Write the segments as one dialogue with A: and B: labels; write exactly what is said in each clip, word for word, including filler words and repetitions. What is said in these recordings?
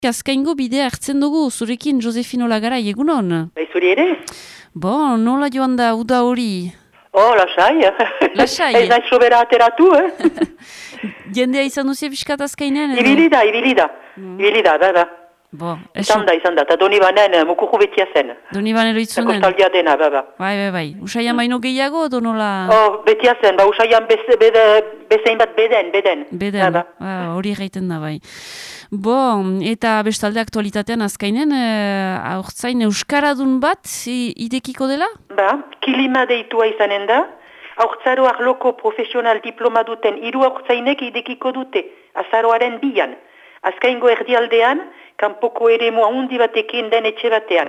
A: Azkaingo bidea hartzen dugu, zurekin Josefino Lagarai, egunon?
B: Bai, zuri ere?
A: Bo, nola joan da, uda hori?
B: Oh, lasai.
A: Lasai.
B: Ez nahi sobera ateratu, eh?
A: Jendea izan duzia fiskat azkainen?
B: Ibili da, ibili da. Ibili da, da, da.
A: Bo,
B: izan da, izan da. Ta doni banen mukuku betia zen.
A: Doni banero itzunen?
B: Kostaldia dena, ba, ba.
A: Bai, bai, bai. Usaian baino gehiago, edo nola?
B: Oh, betia zen, ba, usaian beze, bede, bezein bat beden, beden.
A: Beden,
B: ba,
A: ba, hori gaiten da, bai. Bo, eta bestalde aktualitatean azkainen, eh, aurtzain euskaradun bat i, idekiko dela?
B: Ba, kilima deitua izanen da. Aurtzaro arloko profesional diploma duten hiru aurtzainek idekiko dute, azaroaren bian. Azkaingo erdialdean, kanpoko eremua hundi batekin den etxe batean.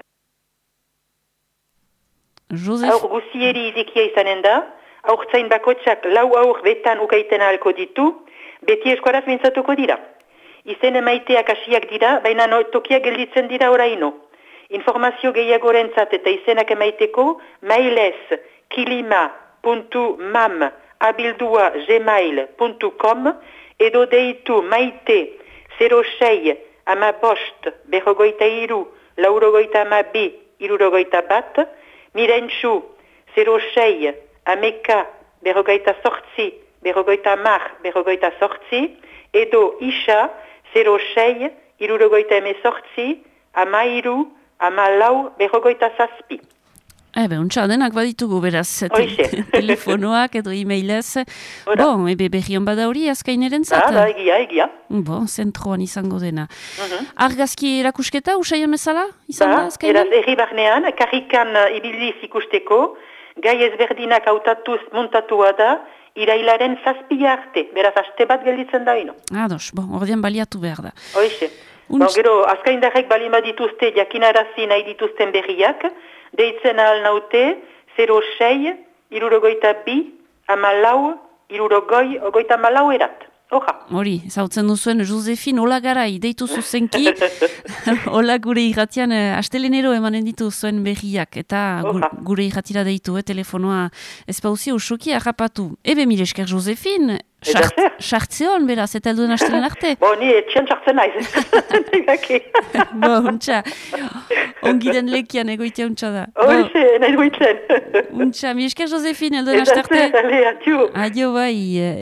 A: Josef...
B: Aur guzieri izekia izanen da, aurtzain bakotsak lau aur betan ukaiten ahalko ditu, beti eskuaraz mintzatuko dira. Izen emaiteak hasiak dira, baina no, tokiak gelditzen dira oraino. Informazio gehiagorentzat eta izenak emaiteko, mailez kilima puntu mam abildua gmail puntu com edo deitu maite zero sei ama bost berrogoita iru laurogoita ama bi irurogoita bat, mirentxu zero sei ameka berrogoita sortzi berrogoita mar berrogoita sortzi edo isa zero sei irurogoita eme sortzi ama iru ama lau berrogoita zazpi.
A: Ebe, untsa, denak baditugu beraz,
B: te
A: telefonoak edo e-mailez. Bo, ebe berrion bada hori azkaineren zat?
B: Ah, da, egia, egia.
A: Bo, zentroan izango dena.
B: Uh -huh.
A: Argazki erakusketa, usaian bezala? Izan
B: ba,
A: da azkainen?
B: Eraz, erri barnean, karrikan uh, ibiliz ikusteko, gai ezberdinak hautatuz muntatua da, irailaren zazpia arte, beraz, aste bat gelditzen da ino.
A: Ados, bo, ordean baliatu behar da.
B: Hoixe. Bon, gero, azkaindarrek balima dituzte, jakinarazi nahi dituzten berriak, deitzen ahal naute, zero sei, irurogoita bi, ama lau, irurogoi, ogoita ama lau erat. Oja.
A: Hori, zautzen duzuen Josefin Olagarai, deitu zuzenki, hola gure irratian, eh, astelenero emanen ditu zuen berriak, eta gu, gure irratira deitu, eh, telefonoa espauzi usuki harrapatu. Ebe mile esker Josefin, sartze hon beraz, eta elduen astelen arte?
B: Bo, ni etxen sartzen naiz.
A: Bo, untxa, ongiden lekian egoitea untxa da.
B: Hoxe, nahi duitzen.
A: Untxa, mile esker Josefin, elduen astarte?
B: Adio.
A: Adio bai.